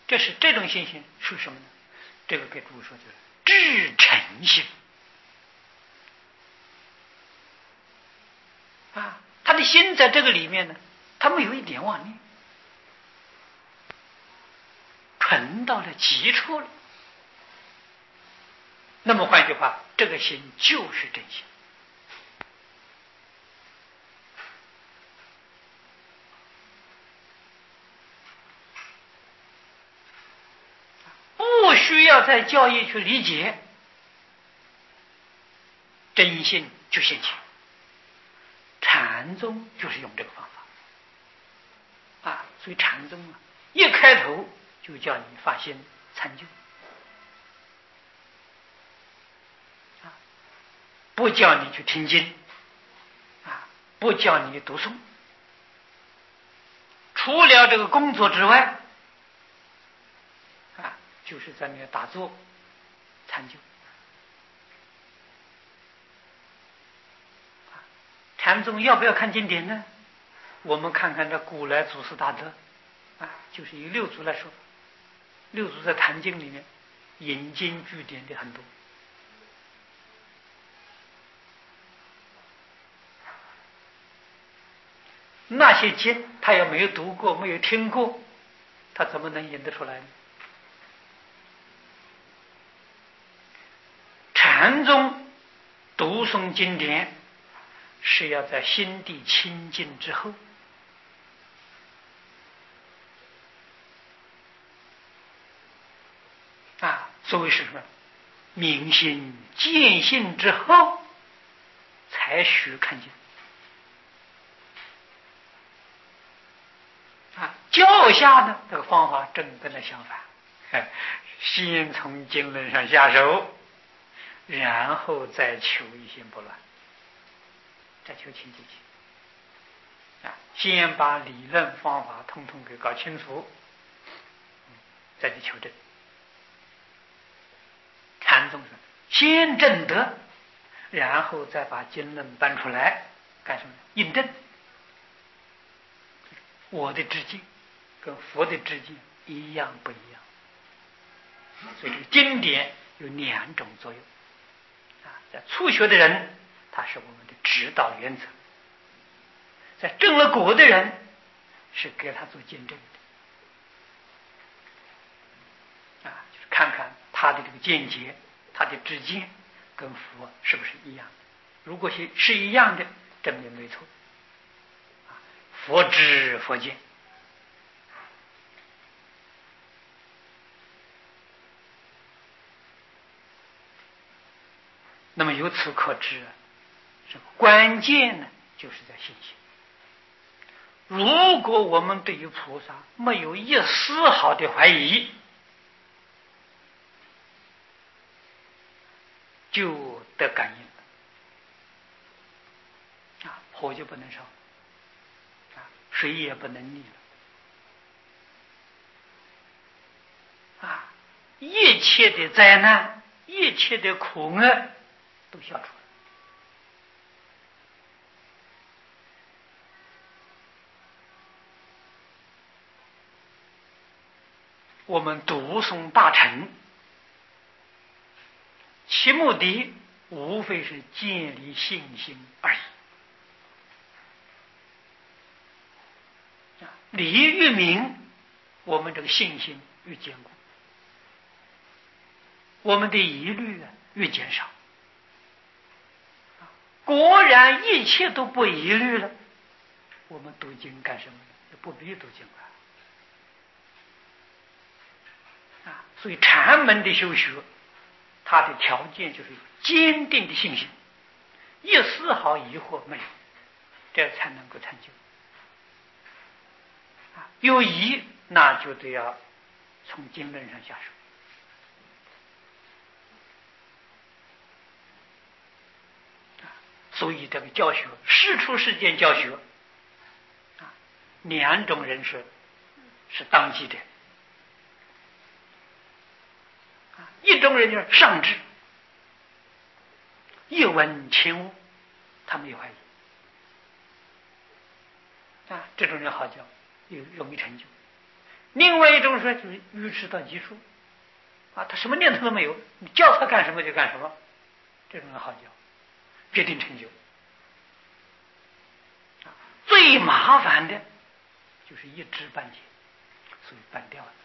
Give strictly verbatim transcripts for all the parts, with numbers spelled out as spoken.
这是这种信心是什么呢？这个给诸位说就是至诚心啊，他的心在这个里面呢，他没有一点妄念，纯到了极处了。那么换句话，这个心就是真心。不需要再教义去理解，真心就现前。禅宗就是用这个方法啊，所以禅宗啊，一开头就叫你发心参究啊，不叫你去听经啊，不叫你读诵，除了这个工作之外啊，就是在那打坐参究。禅宗要不要看经典呢？我们看看这古来祖师大德啊，就是以六祖来说，六祖在《坛经》里面引经据典的很多，那些经他也没有读过，没有听过，他怎么能引得出来呢？禅宗读诵经典是要在心地清净之后啊，所谓是什么？明心见性之后才许看经啊。教下呢，这个方法正跟它相反，先从经论上下手，然后再求一心不乱，再求清净心啊。先把理论方法统统给搞清楚，再去求证。禅宗是先证得，然后再把经论搬出来干什么？印证我的知见跟佛的知见一样不一样。所以这个经典有两种作用啊，在初学的人他是我们的指导原则，在证了果的人是给他做见证的啊，就是看看他的这个见解，他的知见跟佛是不是一样的。如果是是一样的，证明没错啊，佛知佛见。那么由此可知，这个关键呢，就是在信心。如果我们对于菩萨没有一丝毫的怀疑，就得感应了啊，火就不能烧啊，水也不能溺了啊，一切的灾难，一切的苦厄都消除了。我们读诵大乘，其目的无非是建立信心而已。理越明，我们这个信心越坚固，我们的疑虑越减少。果然一切都不疑虑了，我们读经干什么呢？就不必读经了啊。所以禅门的修学，它的条件就是坚定的信心，一丝毫疑惑没有，这才能够成就啊。有疑，那就得要从经论上下手。所以这个教学，世出世间教学啊，两种人是是当机的啊，一种人就是上智，一闻千悟，他没有怀疑啊，这种人好教，又容易成就。 另外一种说就是愚痴到极处啊，他什么念头都没有，你叫他干什么就干什么，这种人好教，决定成就。啊，最麻烦的就是一知半解，所以半吊子。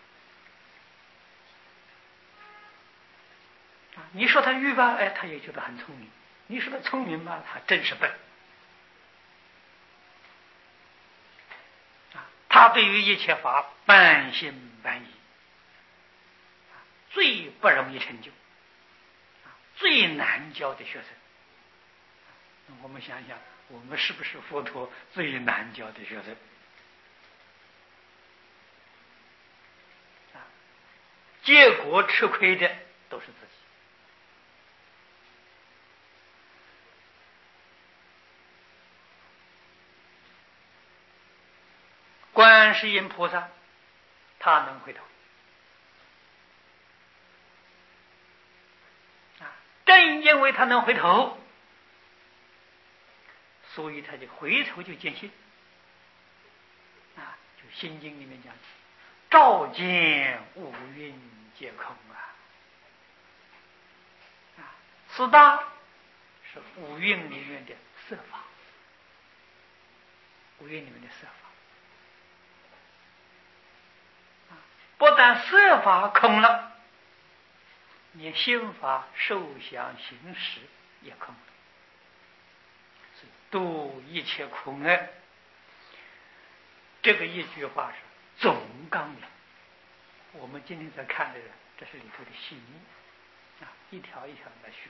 啊，你说他愚吧，哎，他也觉得很聪明；你说他聪明吧，他真是笨。啊，他对于一切法半信半疑，最不容易成就，最难教的学生。我们想想，我们是不是佛陀最难教的学生？啊，结果吃亏的都是自己。观世音菩萨，他能回头。啊，正因为他能回头，所以他就回头就见性。啊，就《心经》里面讲，照见五蕴皆空啊。啊，四大是五蕴里面的色法，五蕴里面的色法。不但色法空了，连心法、受想行识也空了。所以度一切苦厄，这个一句话是总纲领。我们今天在看的，这是里头的细密啊，一条一条来叙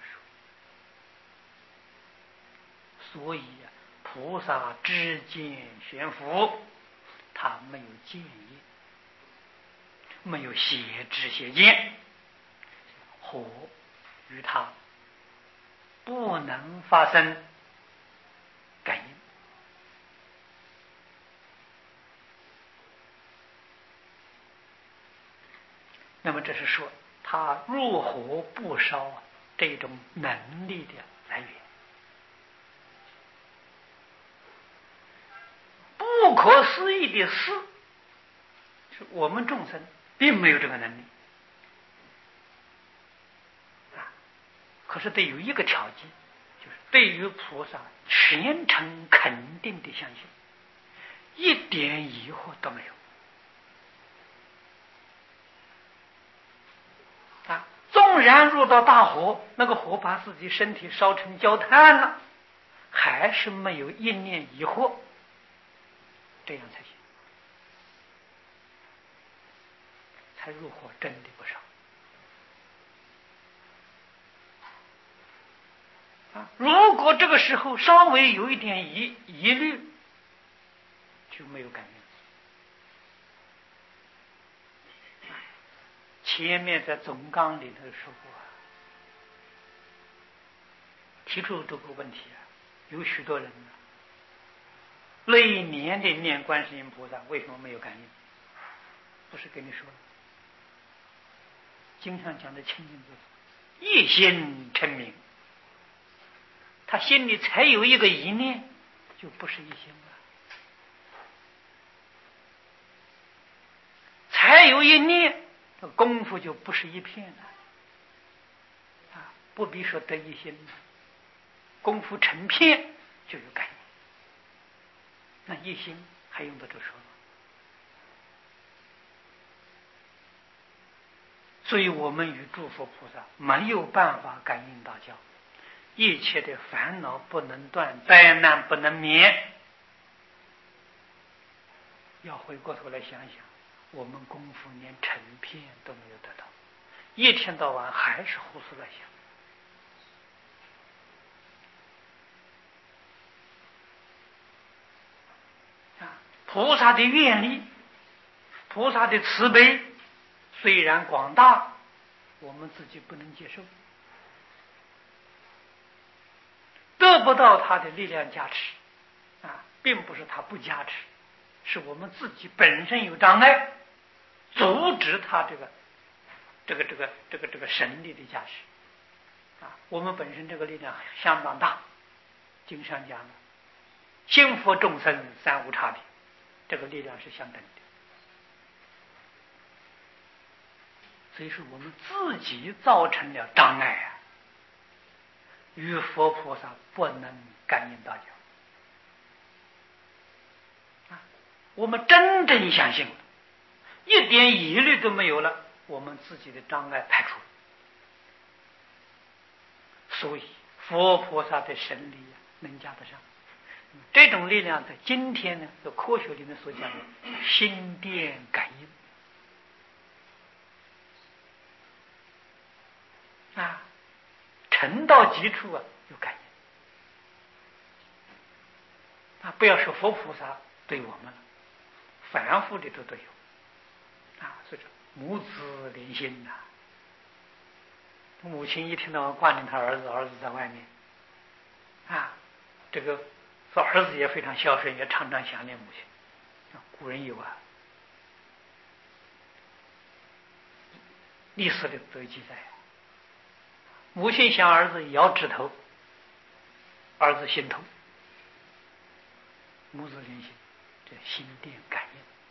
述。所以啊，菩萨知见悬浮，他没有见业，没有邪知邪见，火与他不能发生感应。那么这是说他入火不烧这种能力的来源。不可思议的是，是我们众生并没有这个能力啊。可是得有一个条件，就是对于菩萨全程肯定的相信，一点疑惑都没有啊。纵然入到大火，那个火把自己身体烧成焦炭了，还是没有一念疑惑，这样才行，才入火真的不少啊。如果这个时候稍微有一点疑疑虑，就没有感应。前面在总纲里头说过，提出这个问题啊，有许多人呢，累年的念观世音菩萨，为什么没有感应？不是跟你说了，经上讲的清净自一心称名，他心里才有一个一念，就不是一心了。才有一念，这功夫就不是一片了啊！不必说得一心了，功夫成片就有感应。那一心还用得着说吗？所以我们与诸佛菩萨没有办法感应道教，一切的烦恼不能断，灾难不能免。要回过头来想想，我们功夫连成片都没有得到，一天到晚还是胡思乱想啊！菩萨的愿力，菩萨的慈悲虽然广大，我们自己不能接受，得不到他的力量加持啊，并不是他不加持，是我们自己本身有障碍，阻止他这个这个这个这个这个神力的加持啊。我们本身这个力量相当大，经上讲了，心佛众生三无差别，这个力量是相等的所以说我们自己造成了障碍啊，与佛菩萨不能感应道交啊。我们真正相信了，一点疑虑都没有了，我们自己的障碍排除。所以佛菩萨的神力啊，能加得上。这种力量在今天呢，在科学里面所讲的心电感应啊，沉到极处啊，有感应啊。不要说佛菩萨对我们了，凡夫里头都有啊。所以说母子连心呐、啊。母亲一天到晚挂念他儿子，儿子在外面啊，这个说儿子也非常孝顺，也常常想念母亲。古人有啊，历史里都有记载，母亲想儿子摇指头，儿子心痛，母子连心，这心电感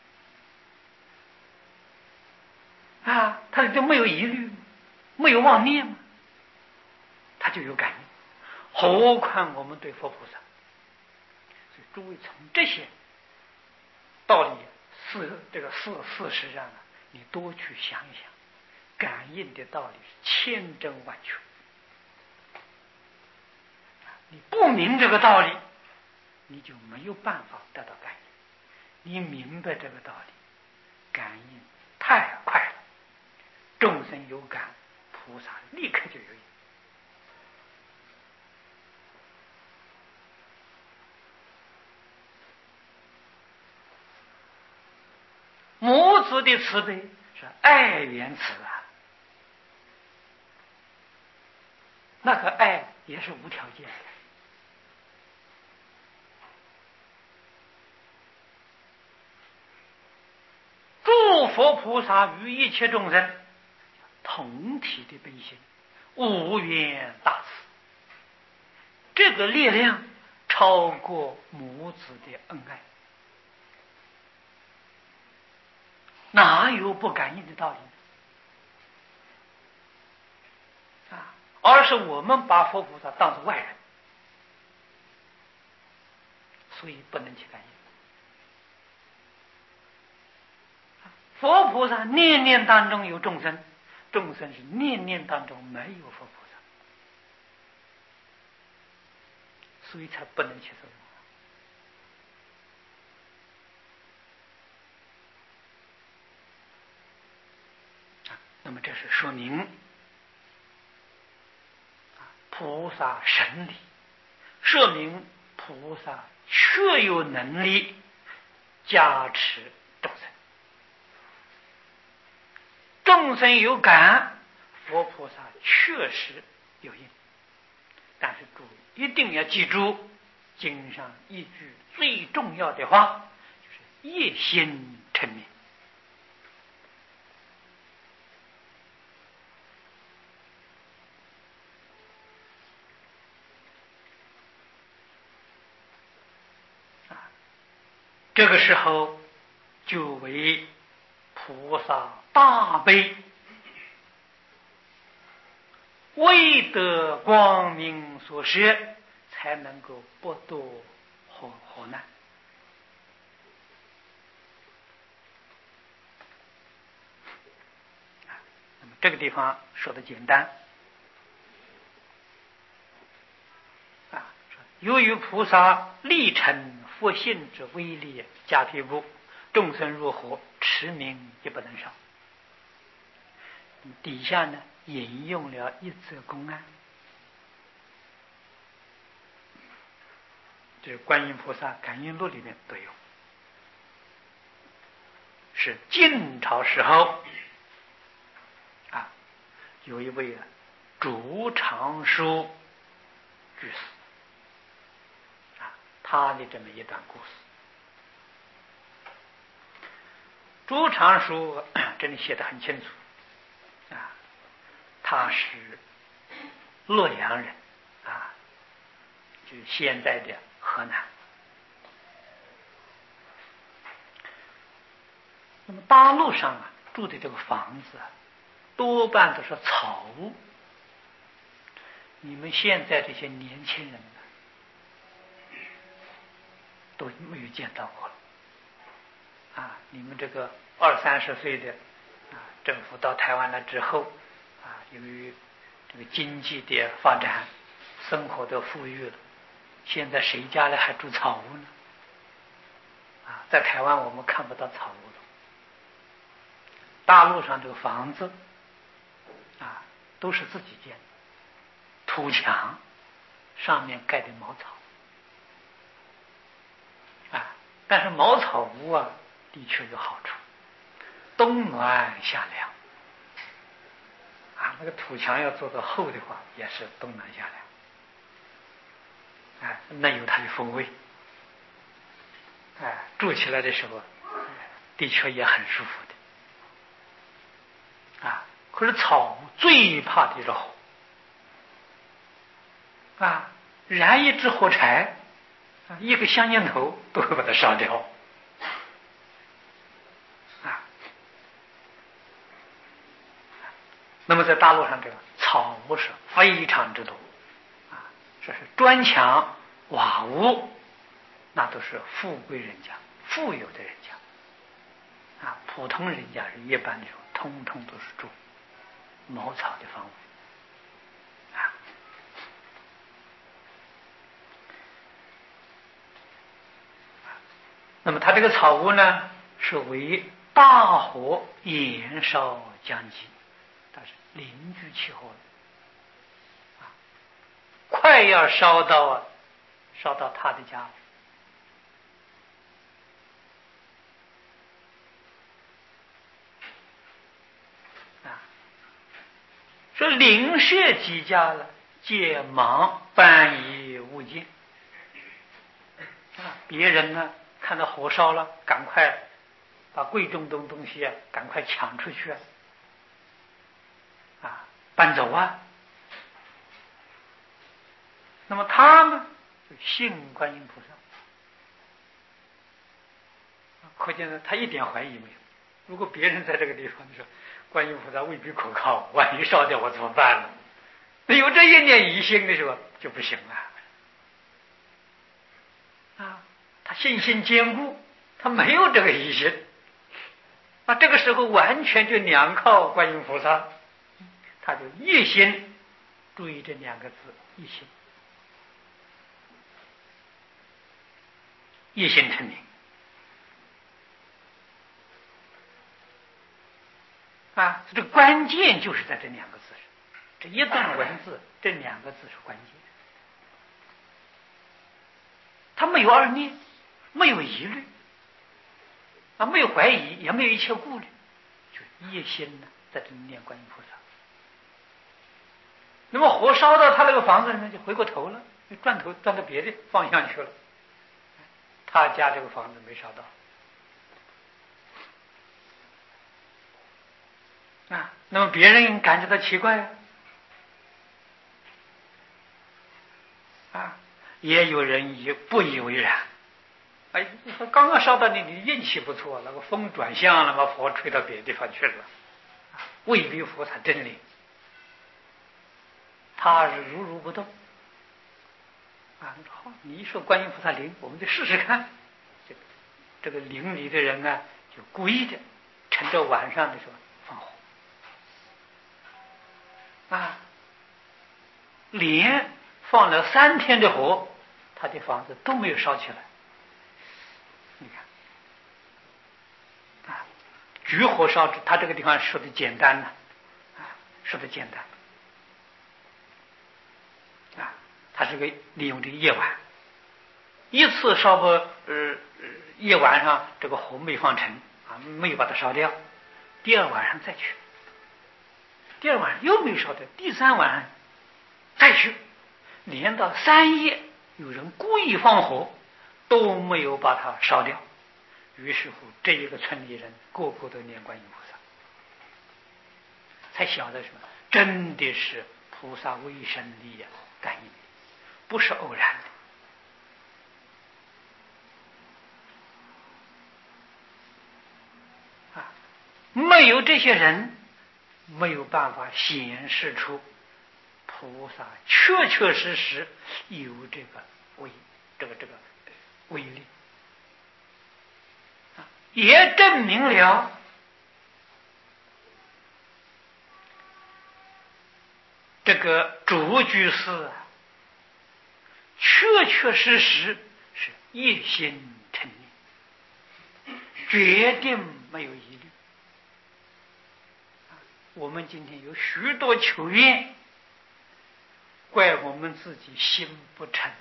应啊，他就没有疑虑，没有妄念嘛，他就有感应。何况我们对佛菩萨，所以诸位从这些道理事这个事事实上啊，你多去想一想，感应的道理是千真万确。你不明这个道理，你就没有办法得到感应。你明白这个道理，感应太快了，众生有感，菩萨立刻就有应。母子的慈悲是爱缘慈啊，那个爱也是无条件的。诸佛菩萨与一切众生同体的悲心，无缘大慈，这个力量超过母子的恩爱，哪有不感应的道理呢？啊，而是我们把佛菩萨当作外人，所以不能去感应。佛菩萨念念当中有众生，众生是念念当中没有佛菩萨，所以才不能起作用。那么这是说明菩萨神力，说明菩萨确有能力加持众生。众生有感，佛菩萨确实有应。但是诸位一定要记住经上一句最重要的话，就是一心称名。这个时候就为菩萨大悲，为得光明所摄，才能够不堕火火难。那么这个地方说的简单啊，由于菩萨力成佛性之威力加庇护，众生入火，持名也不能少。底下呢引用了一则公案，这观音菩萨感应录里面都有，是晋朝时候啊，有一位啊竺常书居士啊，他的这么一段故事。竺常书这里写得很清楚啊，他是洛阳人啊，就是现在的河南。那么大陆上啊住的这个房子啊， 多半都是草屋。你们现在这些年轻人呢，都没有见到过了啊！你们这个二三十岁的啊，政府到台湾来之后啊，由于这个经济的发展，生活都富裕了，现在谁家里还住草屋呢？啊，在台湾我们看不到草屋了。大陆上这个房子啊，都是自己建的，土墙上面盖的茅草啊，但是茅草屋啊，的确有好处，冬暖夏凉啊。那个土墙要做得厚的话，也是冬暖夏凉，哎，那有它的风味，哎，住起来的时候，的确也很舒服的啊。可是草最怕的是火啊，燃一支火柴，一个香烟头都会把它烧掉啊。那么在大陆上，这个草屋是非常之多啊，这是砖墙瓦屋，那都是富贵人家、富有的人家啊。普通人家是一般的时候，通通都是住茅草的房屋啊。那么它这个草屋呢，是为大火延烧将及，它是邻居气候的啊，快要烧到啊，烧到他的家啊。说邻舍几家了，皆忙搬移物件啊，别人呢看到火烧了，赶快把贵重的东西啊，赶快抢出去啊，啊，搬走啊。那么他们就信观音菩萨，可见呢，他一点怀疑没有。如果别人在这个地方说，观音菩萨未必可靠，万一烧掉我怎么办呢？那有这一点疑心的时候就不行了啊。他信心坚固，他没有这个疑心，那这个时候完全就两靠观音菩萨，他就一心，注意这两个字，一心，一心成名啊。这个关键就是在这两个字上，这一段文字，这两个字是关键，他没有二念，没有疑虑啊，没有怀疑，也没有一切顾虑，就一心呢在这里念观音菩萨。那么火烧到他那个房子里面，就回过头了，就转头转到别的方向去了。他家这个房子没烧到啊，那么别人感觉到奇怪啊，啊，也有人也不以为然。哎，你说刚刚烧到你，你运气不错，那个风转向了，把火吹到别的地方去了，未必菩萨真灵，他是如如不动啊。好，你一说观音菩萨灵，我们就试试看。这个这个邻里的人呢，就故意的趁着晚上的时候放火啊，连放了三天的火，他的房子都没有烧起来。你看啊，举火烧，他这个地方说的简单呢，啊，说的简单啊，他是个利用这个夜晚，一次烧不呃夜晚上这个火没放成啊，没有把它烧掉，第二晚上再去，第二晚上又没有烧掉，第三晚上再去，连到三夜，有人故意放火，都没有把它烧掉。于是乎，这一个村里人个个都念观音菩萨，才晓得什么？真的是菩萨威神力啊，感应，不是偶然的啊！没有这些人， 没有办法显示出菩萨确确实实有这个威，这个这个威力，也证明了这个主居士啊，确确实实是一心称念，决定没有疑虑。我们今天有许多求愿，怪我们自己心不诚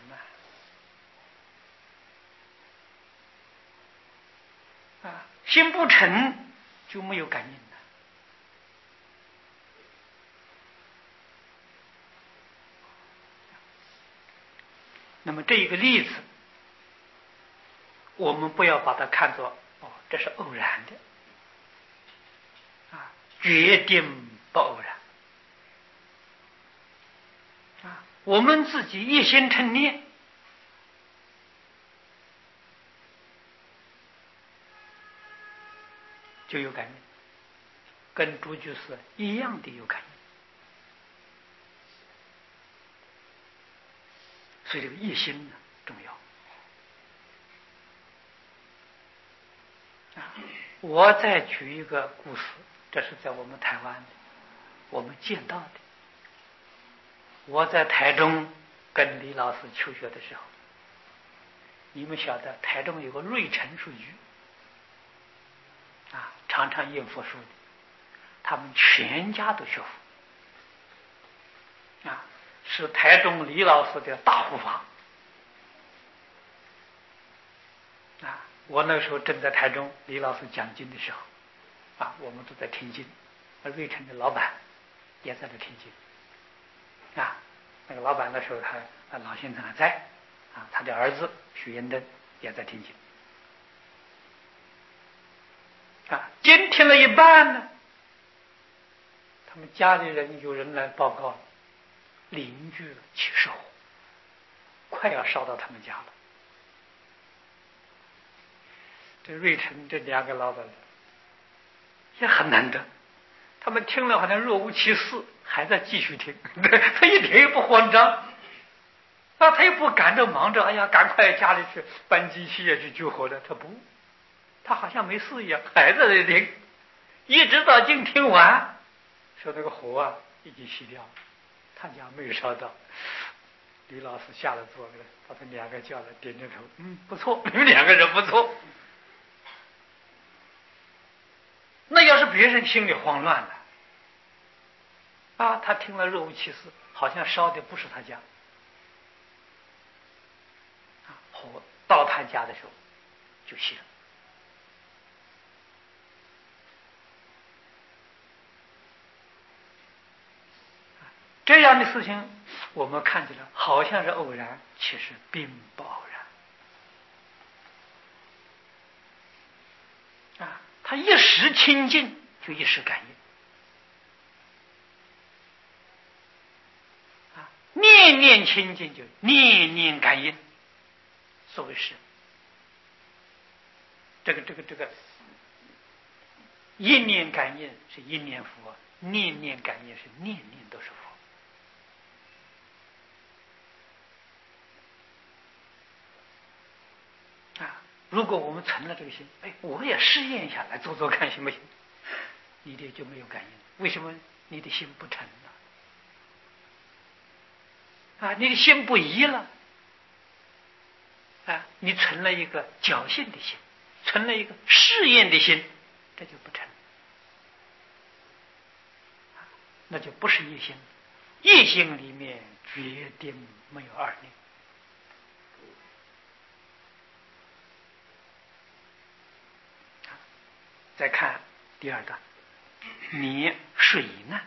啊！啊，心不诚就没有感应了。那么这一个例子，我们不要把它看作哦，这是偶然的啊，决定不偶然啊！我们自己一心称念，就有感应，跟主居士一样的有感应。所以这个一心呢重要啊！我再举一个故事，这是在我们台湾的，我们见到的。我在台中跟李老师求学的时候，你们晓得台中有个瑞成书局啊，常常印佛书的，他们全家都学佛啊，是台中李老师的大护法啊！我那时候正在台中，李老师讲经的时候啊，我们都在听经，而瑞成的老板也在这听经啊。那个老板那时候他老先生还在啊，他的儿子许延登也在听经啊。经听了一半呢，他们家里人有人来报告，邻居起烧，快要烧到他们家了。这瑞成这两个老板也很难得，他们听了好像若无其事，还在继续听，他一点也不慌张啊，他也不赶着忙着，哎呀，赶快家里去搬机器去救火的，他不，他好像没事一样，还在那听，一直到经听完，说那个火啊已经熄掉了，他家没有烧到。李老师下了座，把他两个叫来，点点头，嗯，不错，你们两个人不错。那要是别人心里慌乱了啊，他听了若无其事，好像烧的不是他家啊，火到他家的时候就熄了。这样的事情我们看起来好像是偶然，其实并不偶然啊！他一时清净，就一时感应啊，念念清净就念念感应。所谓是这个这个这个一念感应是一念佛，念念感应是念念都是佛。如果我们成了这个心，哎，我也试验一下来做做看行不行？你的就没有感应，为什么？你的心不成了啊，你的心不移了啊，你成了一个侥幸的心，成了一个试验的心，这就不成，那就不是一心，一心里面决定没有二念。再看第二段，你水难，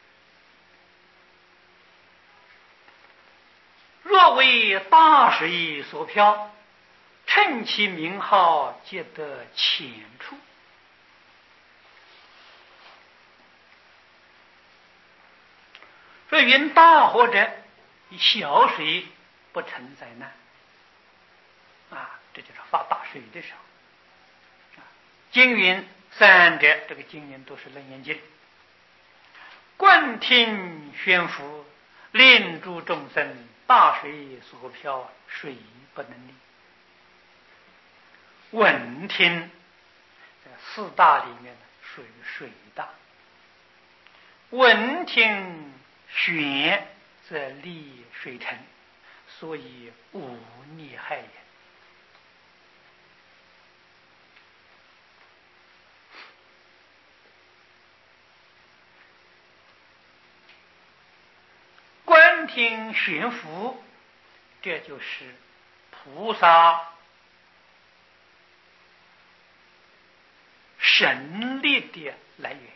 若为大水所漂，趁其名号，皆得浅处。说云大或者小水不成灾难啊，这就是发大水的时候。经云三者，这个经云都是楞严经观听悬浮，令诸众生，大水所漂，水不能力。闻听在四大里面属于水大，闻听悬则利水腾，所以无逆害也。观听悬浮，这就是菩萨神力的来源。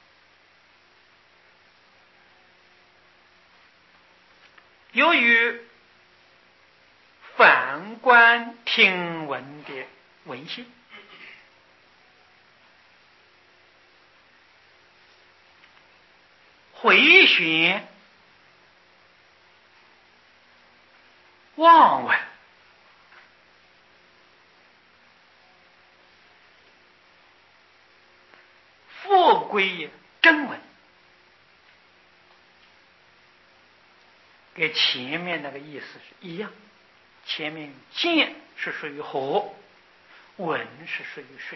由于反观听闻的文性，回旋望闻，复归真闻，跟前面那个意思是一样。前面见是属于火，闻是属于水。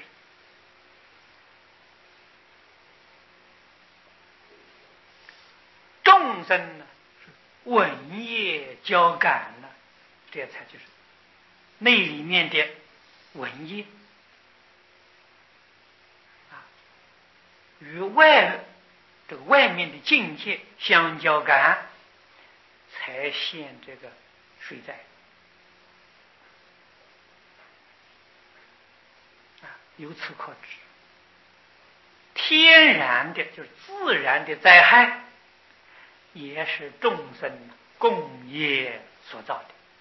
众生呢是闻业交感呢，这才就是内里面的闻业啊，与外这个外面的境界相交感，才现这个水在啊。由此可知，天然的就是自然的灾害，也是众生共业所造的。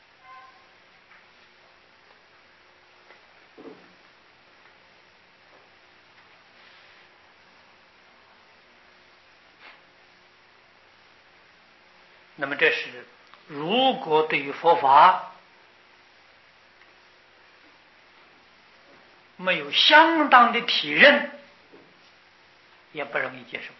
那么这是如果对于佛法没有相当的体认，也不容易接受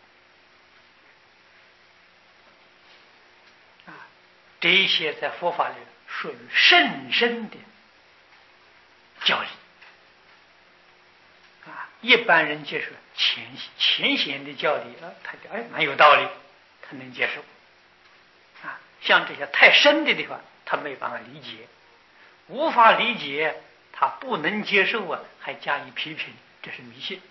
啊。这一些在佛法里属于甚深的教理啊，一般人接受浅浅显的教理啊，他就哎蛮有道理，他能接受啊。像这些太深的地方，他没办法理解，无法理解，他不能接受啊，还加以批评，这是迷信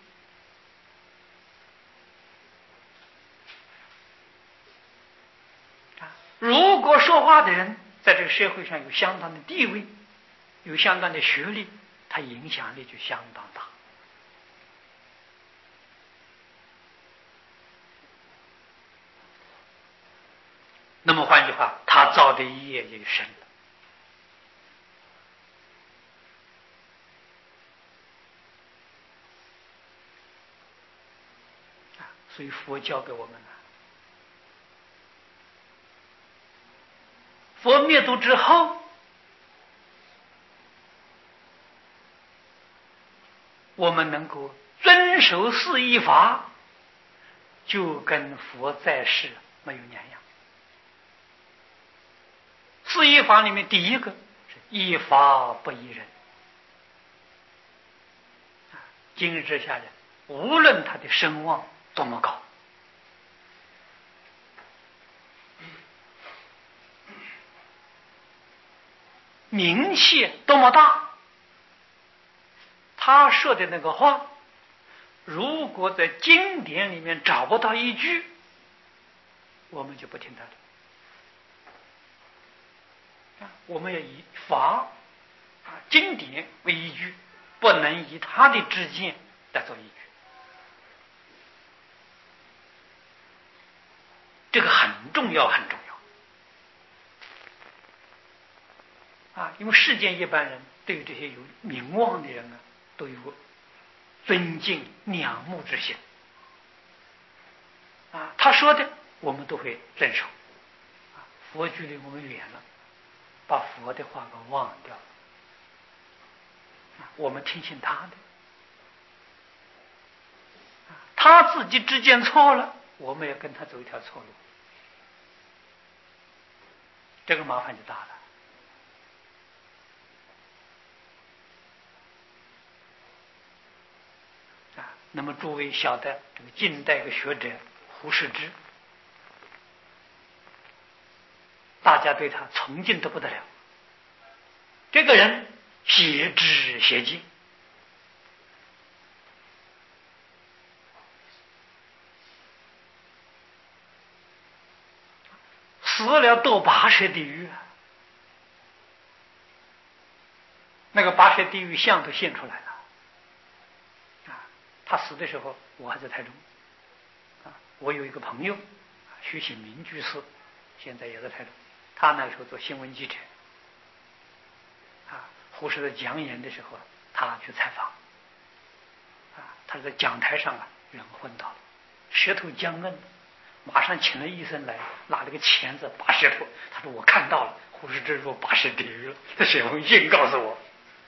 啊。如果说话的人在这个社会上有相当的地位，有相当的学历，他影响力就相当大。那么换句话，他造的业就深了啊。所以佛教给我们了，佛灭度之后，我们能够遵守四依法，就跟佛在世没有两样。四依法里面第一个是依法不依人，今日之下人无论他的声望多么高，名气多么大，他说的那个话，如果在经典里面找不到依据，我们就不听他的。我们要以法啊经典为依据，不能以他的知见来做依据。这个很重要，很重要啊！因为世间一般人对于这些有名望的人啊，都有尊敬仰慕之心啊。他说的，我们都会认受啊。佛距离我们远了，把佛的话给忘掉了，我们听信他的，他自己知见错了， 我们要跟他走一条错路，这个麻烦就大了。啊，那么诸位晓得这个近代的学者胡适之，大家对他崇敬得不得了。这个人邪知邪见，死了堕八蛇地狱啊！那个八蛇地狱像都现出来了啊！他死的时候，我还在台中啊。我有一个朋友，徐显明居士，现在也在台中。他那个时候做新闻记者啊，胡适在讲演的时候，他去采访啊，他在讲台上啊，人昏倒了，舌头僵硬，马上请了医生来，拿了个钳子拔舌头。他说我看到了，胡适之说八蛇地狱了，这写封信告诉我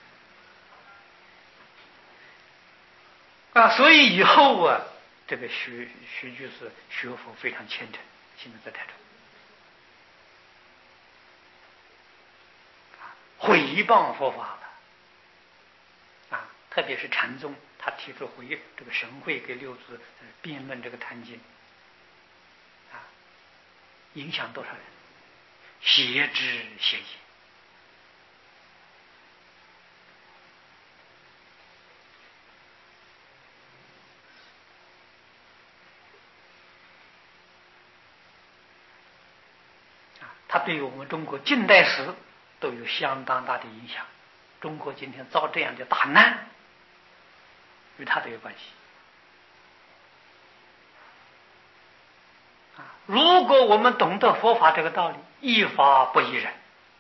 啊。所以以后啊，这个徐徐居士学佛非常虔诚，现在在台中毁谤佛法了啊！特别是禅宗，他提出回这个神会给六祖辩论这个坛经啊，影响多少人？邪知邪见啊！他对于我们中国近代史都有相当大的影响。中国今天遭这样的大难，与他都有关系啊！如果我们懂得佛法这个道理，依法不依人，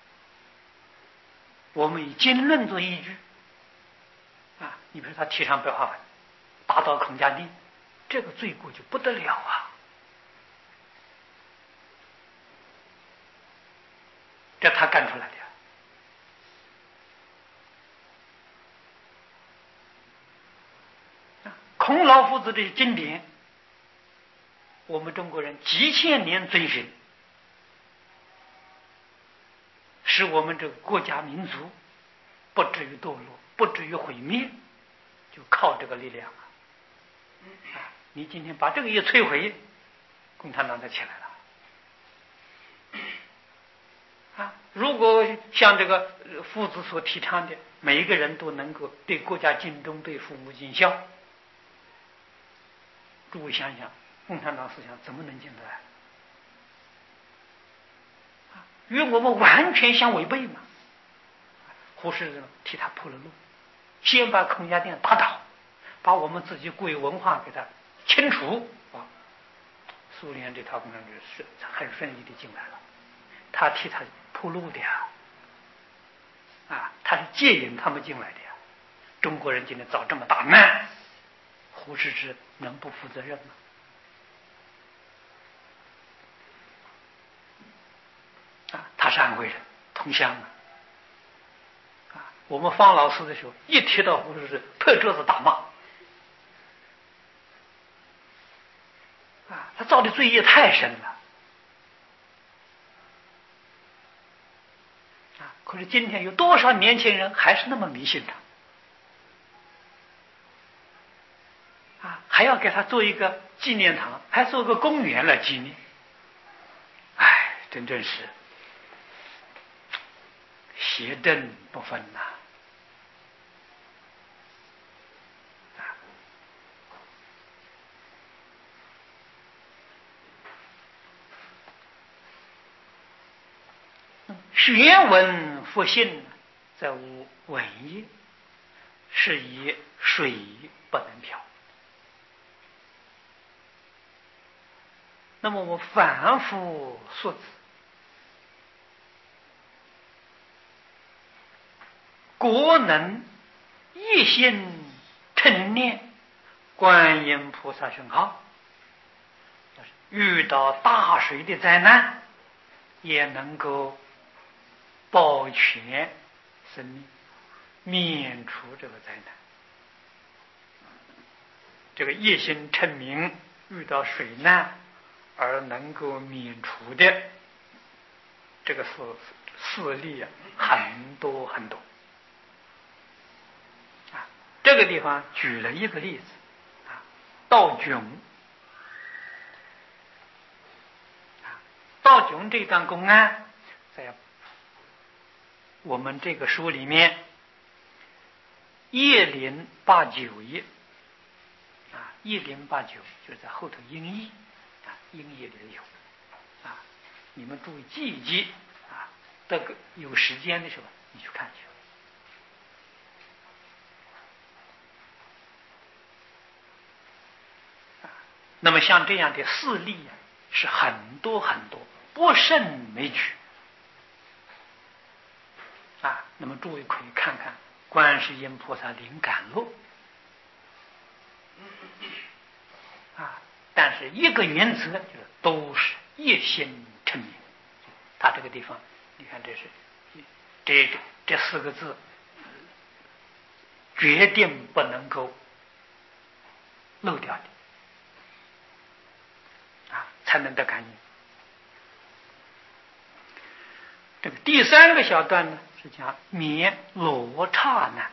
我们以经论做依据啊！你比如他提倡白话文，达到孔家定，这个罪过就不得了啊！这他干出来的。孔老夫子的经典，我们中国人几千年遵循，使我们这个国家民族不至于堕落，不至于毁灭，就靠这个力量啊！你今天把这个一摧毁，共产党就起来了啊！如果像这个夫子所提倡的，每一个人都能够对国家尽忠，对父母尽孝，诸位想想，共产党思想怎么能进得来？与我们完全相违背嘛！胡适替他铺了路，先把孔家店打倒，把我们自己国有文化给他清除啊！苏联这套共产主义是很顺利的进来了，他替他铺路的呀，啊，他是借引他们进来的呀。中国人今天遭这么大难，胡适之能不负责任吗？啊，他是安徽人，同乡啊。啊，我们方老师的时候，一提到胡适之，拍桌子大骂。啊，他造的罪业太深了。啊，可是今天有多少年轻人还是那么迷信他？还要给他做一个纪念堂，还做个公园来纪念。哎，真正是邪正不分呐、啊！学文复信，在无文业，是以水不能漂。那么我反复说辞，国能一心称念观音菩萨圣号，遇到大水的灾难，也能够保全生命，免除这个灾难。这个一心称名，遇到水难而能够免除的这个事事例啊，很多很多啊。这个地方举了一个例子啊，道炯啊，道炯这段公案在我们这个书里面一零八九页啊，一零八九就是在后头音译啊，音译里有啊，你们注意记一记啊，这个有时间的时候你去看去。那么像这样的事例啊，是很多很多，不胜枚举啊。那么诸位可以看看《观世音菩萨灵感录》啊，但是一个原则就是都是一心称名。他这个地方，你看这是这这这四个字，决定不能够漏掉的。才能得感应。这个第三个小段呢，是讲免罗刹难。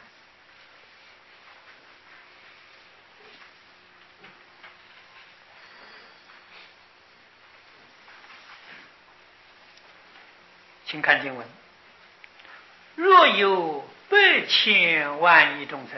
请看经文：若有百千万亿众生，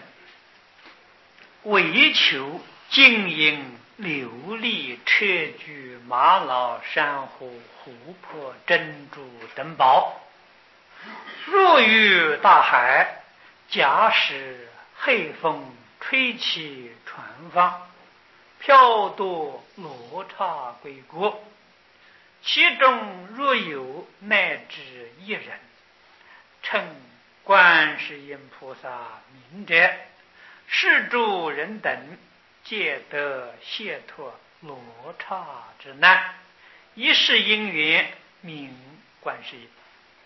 为求金银琉璃、砗磲、玛瑙、珊瑚、琥珀、珍珠等宝，若于大海，假使黑风吹起船舫，飘堕罗刹归国，其中若有乃至一人称观世音菩萨名者，是诸人等皆得解脱罗刹之难，一世因缘名观世音。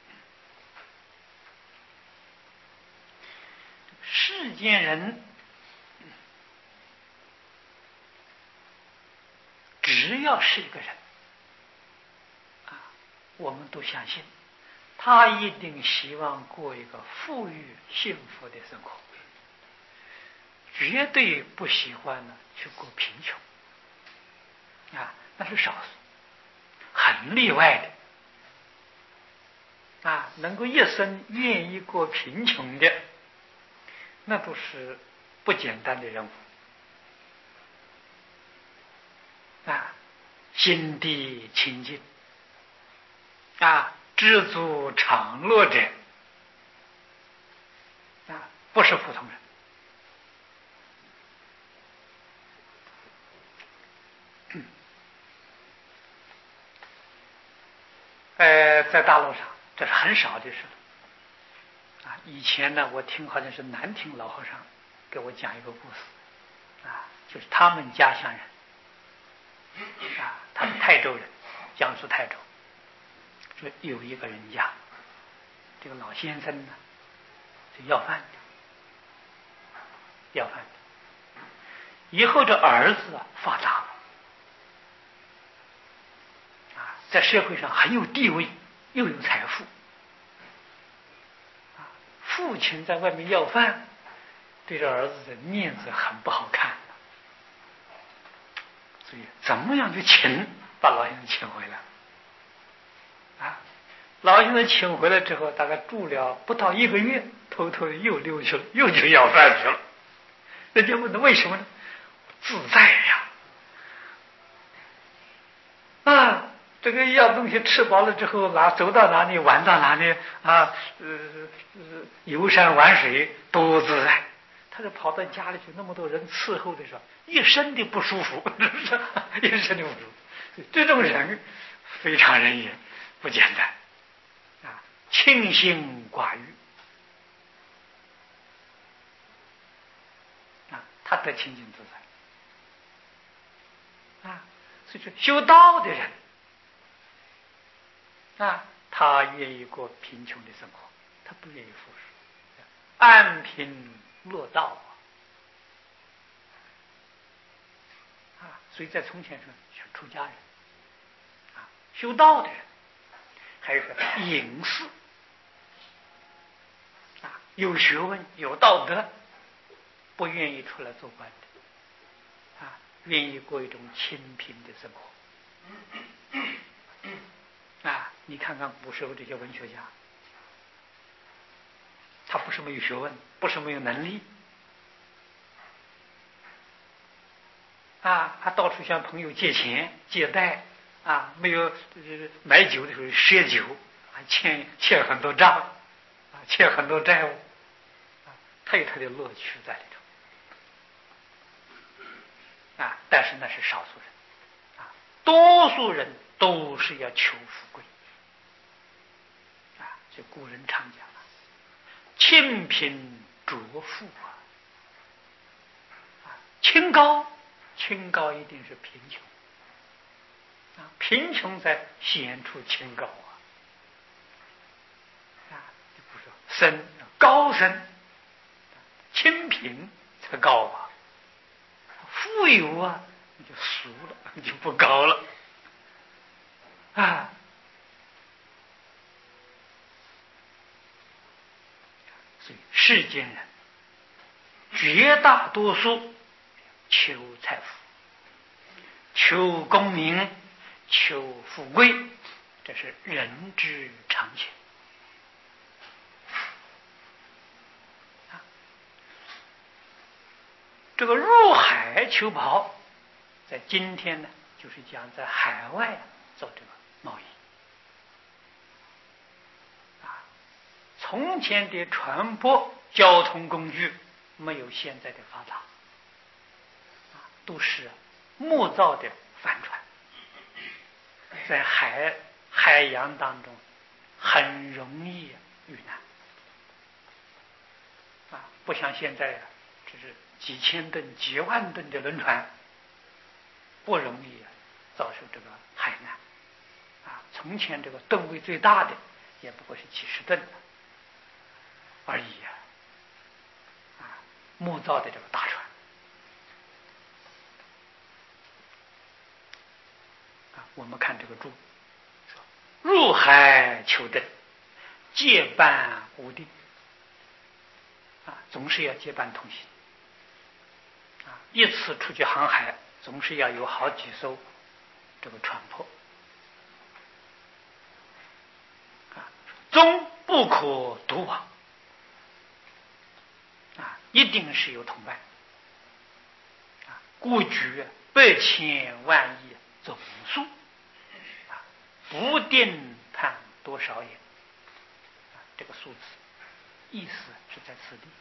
世间人只要是一个人啊，我们都相信他一定希望过一个富裕幸福的生活，绝对不喜欢呢去过贫穷啊，那是少数，很例外的啊。能够一生愿意过贫穷的，那都是不简单的人物啊，心地清净啊，知足常乐者啊，不是普通人。呃，在大陆上这是很少的事啊。以前呢，我听好像是南亭老和尚给我讲一个故事啊，就是他们家乡人啊，他是泰州人，江苏泰州。说有一个人家，这个老先生呢是要饭的，要饭的。以后这儿子啊发达了。在社会上很有地位，又有财富。父亲在外面要饭，对这儿子的面子很不好看，所以怎么样就请把老先生请回来啊？老先生请回来之后，大概住了不到一个月，偷偷的又溜去了，又去要饭去了。人家问他为什么呢？自在呀！啊！这个要东西吃饱了之后，哪走到哪里玩到哪里啊，呃，游山玩水多自在。他就跑到家里去，那么多人伺候的时候，一身的不舒服，一身的不舒服。这种人非常人也不简单啊，清心寡欲啊，他得清净自在啊。所以说，修道的人。啊，他愿意过贫穷的生活，他不愿意富庶，安贫乐道啊！啊，所以在从前说，出家人修道的人，还有说隐士啊，有学问、有道德，不愿意出来做官的啊，愿意过一种清贫的生活啊。你看看古时候这些文学家，他不是没有学问，不是没有能力啊，他到处向朋友借钱借贷啊，没有、呃、买酒的时候赊酒，还欠欠很多账啊，欠很多债务啊，他有他的乐趣在里头啊。但是那是少数人啊，多数人都是要求富贵啊。就古人常讲了，清贫浊富啊，啊，清高。清高一定是贫穷啊，贫穷才显出清高啊！啊，就不说深高深，清贫才高啊，富有啊你就俗了，你就不高了啊！所以世间人绝大多数求财富、求功名、求富贵，这是人之常情啊。这个入海求宝，在今天呢，就是讲在海外做这个贸易啊。从前的船舶交通工具没有现在的发达啊，都是木造的帆船，在海海洋当中很容易遇难啊，不像现在啊，这是几千吨、几万吨的轮船，不容易遭受这个海难啊。从前这个吨位最大的也不过是几十吨而已啊，啊，木造的这个大船。我们看这个注说：“入海求得，结伴无定。”啊，总是要结伴同行。啊，一次出去航海，总是要有好几艘这个船舶。啊，终不可独往。啊，一定是有同伴。啊，故举百千万亿总数。不定判多少也，这个数字意思是在此地。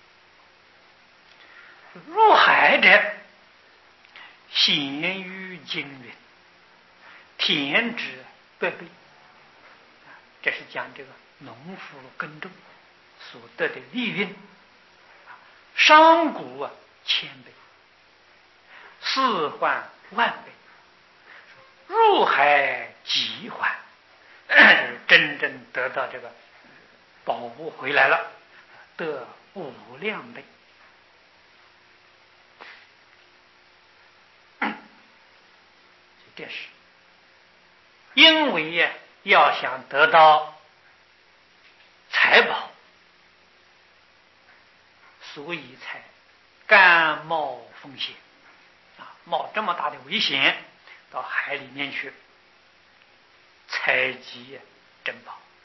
入海者，咸于经云，田之百倍。这是讲这个农夫耕种所得的利润，商贾啊千倍，四换万倍，入海即还，真正得到这个宝物回来了，得无量倍。这是因为呀，要想得到财宝，所以才甘冒风险啊，冒这么大的危险到海里面去采集珍宝